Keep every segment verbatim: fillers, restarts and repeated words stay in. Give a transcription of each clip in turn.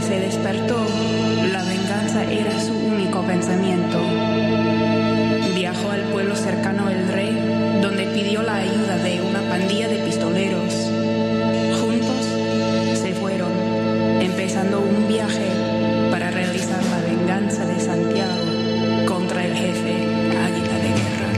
se despertó, la venganza era su único pensamiento. Viajó al pueblo cercano El Rey, donde pidió la ayuda de una pandilla de pistoleros. Juntos se fueron, empezando un viaje para realizar la venganza de Santiago contra el jefe Águila de Guerra.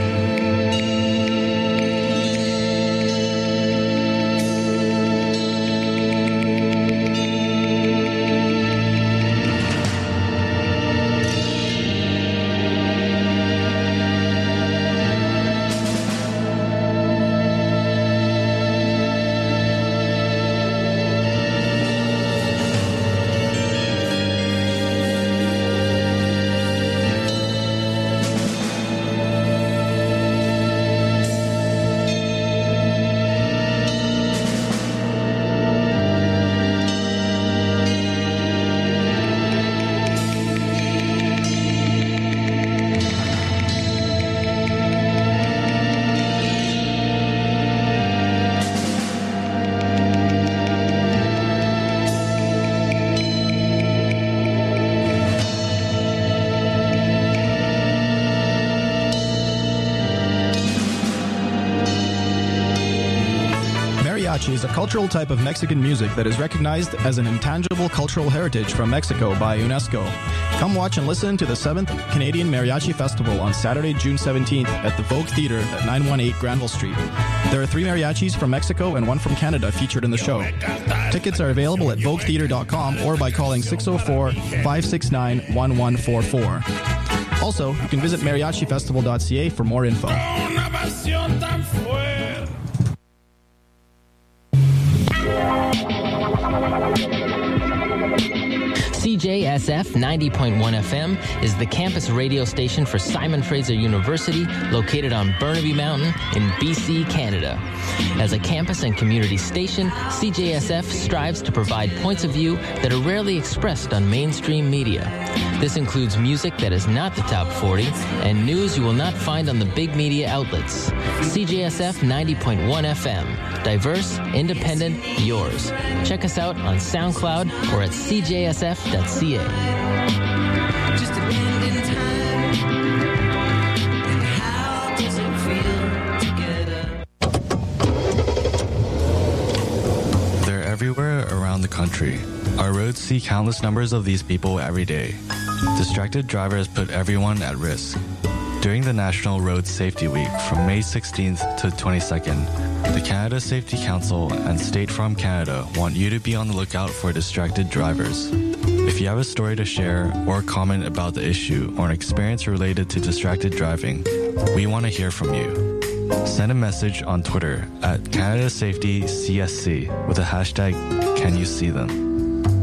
Mariachi is a cultural type of Mexican music that is recognized as an intangible cultural heritage from Mexico by UNESCO. Come watch and listen to the seventh Canadian Mariachi Festival on Saturday, June seventeenth at the Vogue Theatre at nine one eight Granville Street. There are three mariachis from Mexico and one from Canada featured in the show. Tickets are available at vogue theatre dot com or by calling six oh four, five six nine, one one four four. Also, you can visit mariachi festival dot c a for more info. C J S F ninety point one F M is the campus radio station for Simon Fraser University, located on Burnaby Mountain in B C, Canada. As a campus and community station, C J S F strives to provide points of view that are rarely expressed on mainstream media. This includes music that is not the top forty and news you will not find on the big media outlets. C J S F ninety point one F M. Diverse, independent, yours. Check us out on SoundCloud or at c j s f dot c a. Just a bend in time. And how does it feel together? They're everywhere around the country. Our roads see countless numbers of these people every day. Distracted drivers put everyone at risk. During the National Road Safety Week from May sixteenth to twenty-second, the Canada Safety Council and State Farm Canada want you to be on the lookout for distracted drivers. If you have a story to share or comment about the issue or an experience related to distracted driving, we want to hear from you. Send a message on Twitter at Canada Safety C S C with the hashtag Can You See Them?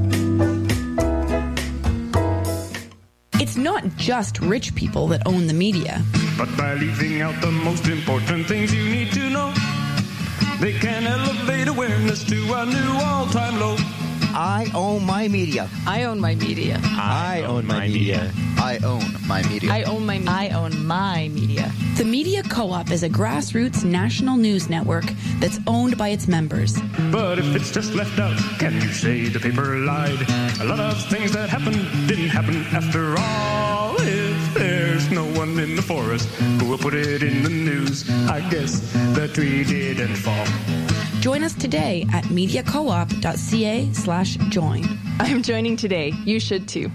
It's not just rich people that own the media. But by leaving out the most important things you need to know, they can elevate awareness to a new all-time low. I own my media. I own my media. I own my media. I own my media. I own my media. I own my media. The Media Co-op is a grassroots national news network that's owned by its members. But if it's just left out, can you say the paper lied? A lot of things that happened didn't happen after all. If there's no one in the forest who will put it in the news, I guess the tree didn't fall. Join us today at media co op dot c a slash join. I'm joining today. You should too.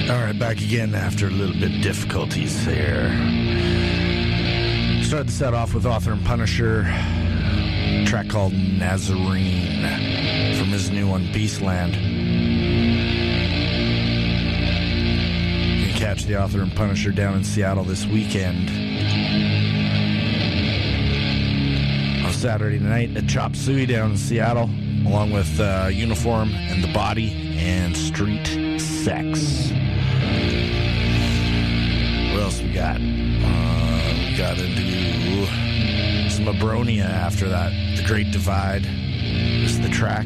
All right, back again after a little bit of difficulties there. Started the set off with Author and Punisher, a track called Nazarene from his new one, Beastland. You can catch the Author and Punisher down in Seattle this weekend. On Saturday night at Chop Suey down in Seattle, along with uh, Uniform and The Body and Street Sex. What else we got? Uh, we got into some Abronia after that. The Great Divide is the track.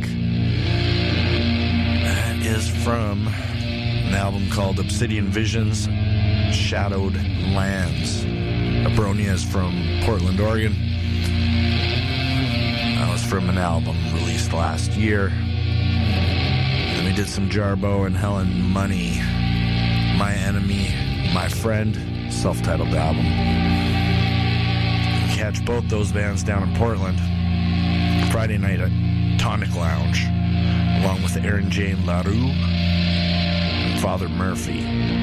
That is from an album called Obsidian Visions, Shadowed Lands. Abronia is from Portland, Oregon. That was from an album released last year. Then we did some Jarbo and Helen Money, My Enemy, My Friend, self-titled album. You can catch both those bands down in Portland Friday night at Tonic Lounge, along with Aaron Jane LaRue and Father Murphy.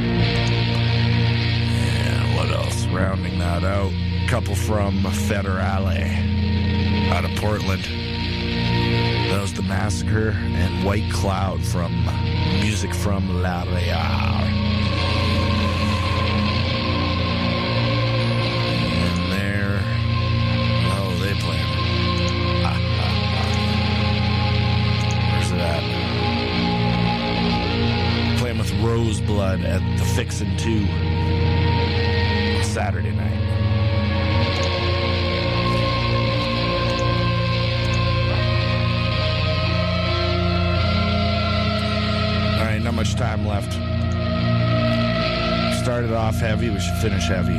And what else? Rounding that out, a couple from Federale out of Portland. That was The Massacre and White Cloud from Music from La Real. Roseblood at the Fixin' two on Saturday night. All right, not much time left. Started off heavy, we should finish heavy.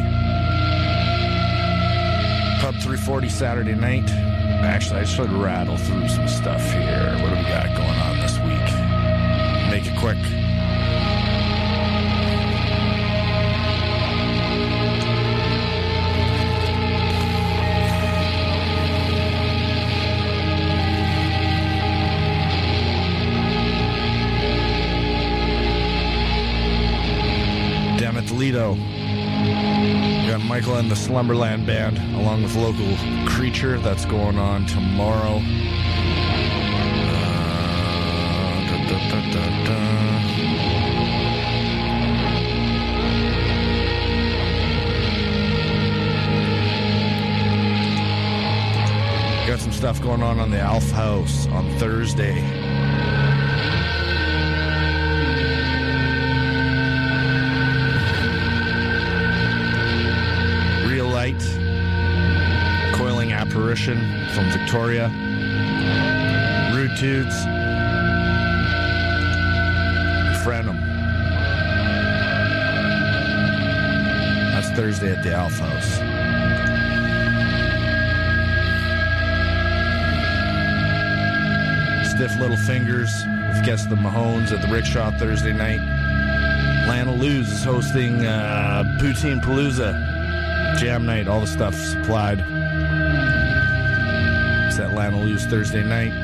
Pub three forty Saturday night. Actually, I should rattle through some stuff here. What do we got going on this week? Make it quick. Toledo. We got Michael and the Slumberland Band, along with local Creature. That's going on tomorrow. Uh, da, da, da, da, da. Got some stuff going on on the Alf House on Thursday. Coiling Apparition from Victoria. Rude Toots. Frenum. That's Thursday at the Alf House. Stiff Little Fingers with Guess the Mahones at the Rickshaw Thursday night. Lana Luz is hosting uh, Poutine Palooza Jam Night. All the stuff supplied. It's at Lana Luz Thursday night.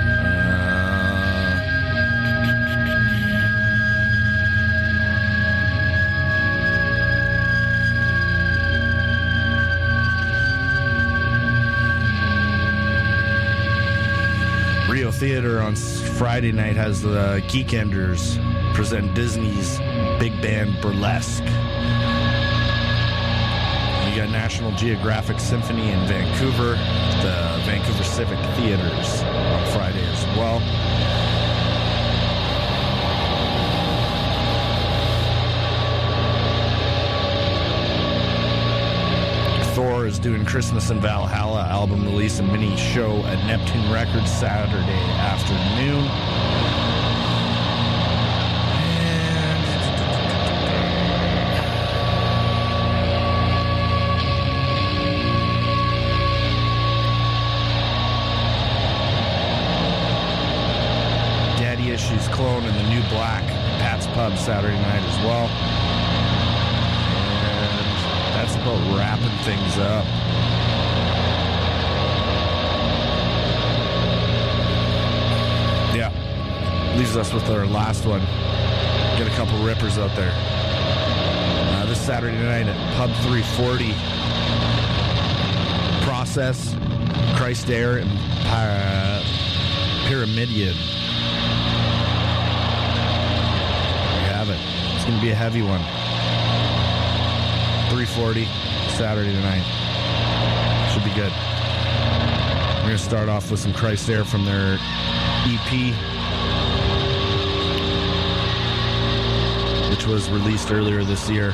Rio Theater on Friday night has the Geekenders present Disney's Big Band Burlesque. You got National Geographic Symphony in Vancouver, the Vancouver Civic Theaters on Friday as well. Thor is doing Christmas in Valhalla album release and mini show at Neptune Records Saturday afternoon. Daddy Issues Clone and the New Black at Pat's Pub Saturday night as well. That's about wrapping things up. Yeah. Leaves us with our last one. Get a couple rippers out there. Uh, this Saturday night at Pub three forty. Process, Christ Air, and uh, Pyramidion. There you have it. It's going to be a heavy one. three forty, Saturday night. Should be good. We're going to start off with some Christ Air from their E P, which was released earlier this year.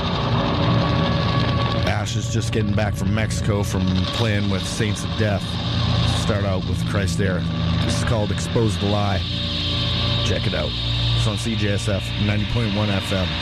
Ash is just getting back from Mexico from playing with Saints of Death. Start out with Christ Air. This is called Expose the Lie. Check it out. It's on C J S F ninety point one F M.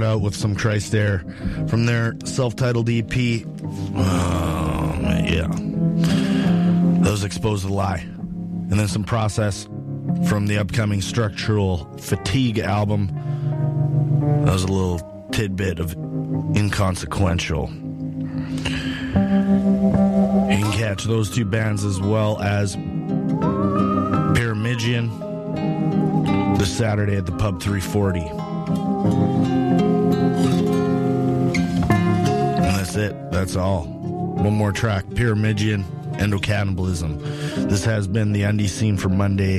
out with some Christ Air from their self-titled E P. Um, yeah. That was Exposed to the Lie. And then some Process from the upcoming Structural Fatigue album. That was a little tidbit of Inconsequential. You can catch those two bands as well as Pyramidion this Saturday at the Pub three forty. And that's it. That's all. One more track. Pyramidion, Endocannibalism. This has been the Undie Scene for Monday,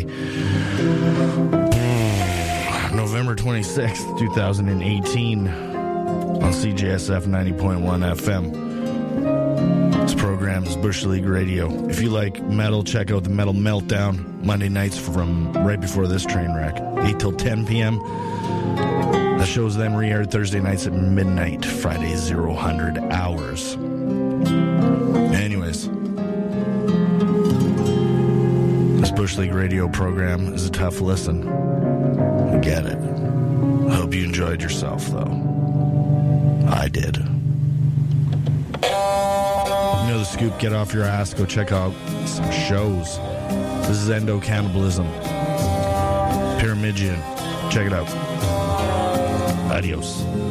November twenty-sixth, twenty eighteen on C J S F ninety point one F M. This program is Bush League Radio. If you like metal, check out the Metal Meltdown Monday nights from right before this train wreck, eight till ten p.m. The show's then re-aired Thursday nights at midnight, Friday zero hundred hours. Anyways, this Bush League Radio program is a tough listen. I get it. I hope you enjoyed yourself, though. I did. You know the scoop, get off your ass, go check out some shows. This is Endocannibalism. Pyramidion. Check it out. Adios.